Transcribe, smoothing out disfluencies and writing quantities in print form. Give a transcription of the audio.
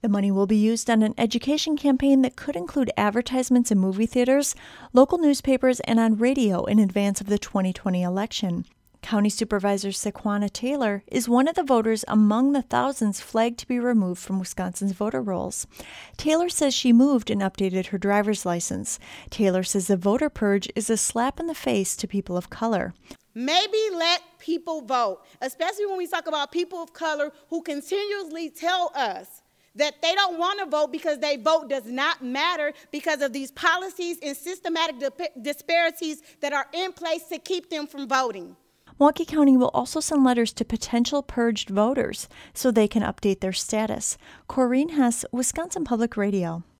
The money will be used on an education campaign that could include advertisements in movie theaters, local newspapers, and on radio in advance of the 2020 election. County Supervisor Sequana Taylor is one of the voters among the thousands flagged to be removed from Wisconsin's voter rolls. Taylor says she moved and updated her driver's license. Taylor says the voter purge is a slap in the face to people of color. Maybe let people vote, especially when we talk about people of color who continuously tell us that they don't want to vote because their vote does not matter because of these policies and systematic disparities that are in place to keep them from voting. Milwaukee County will also send letters to potential purged voters so they can update their status. Corrine Hess, Wisconsin Public Radio.